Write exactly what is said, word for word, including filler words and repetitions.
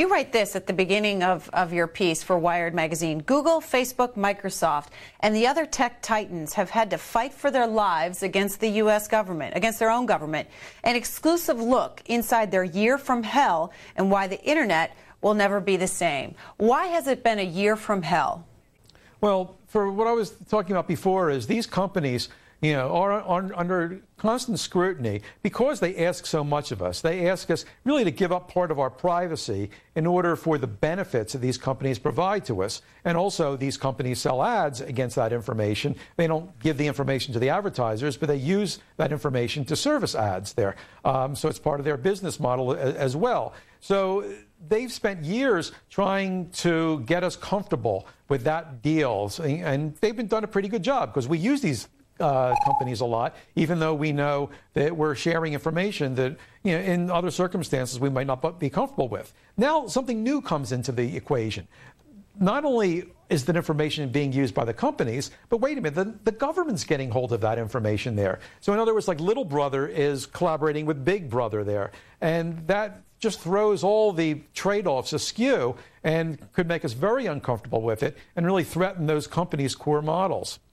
You write this at the beginning of, of your piece for Wired magazine. Google, Facebook, Microsoft, and the other tech titans have had to fight for their lives against the U S government, against their own government. An exclusive look inside their year from hell and why the internet will never be the same. Why has it been a year from hell? Well, for what I was talking about before is these companies, you know, are, are under constant scrutiny because they ask so much of us. They ask us really to give up part of our privacy in order for the benefits that these companies provide to us. And also, these companies sell ads against that information. They don't give the information to the advertisers, but they use that information to service ads there. Um, so it's part of their business model as, as well. So they've spent years trying to get us comfortable with that deal. And they've been done a pretty good job because we use these Uh, companies a lot, even though we know that we're sharing information that, you know, in other circumstances we might not be comfortable with. Now something new comes into the equation. Not only is that information being used by the companies, but wait a minute, the, the government's getting hold of that information there. So in other words, like Little Brother is collaborating with Big Brother there. And that just throws all the trade-offs askew and could make us very uncomfortable with it and really threaten those companies' core models.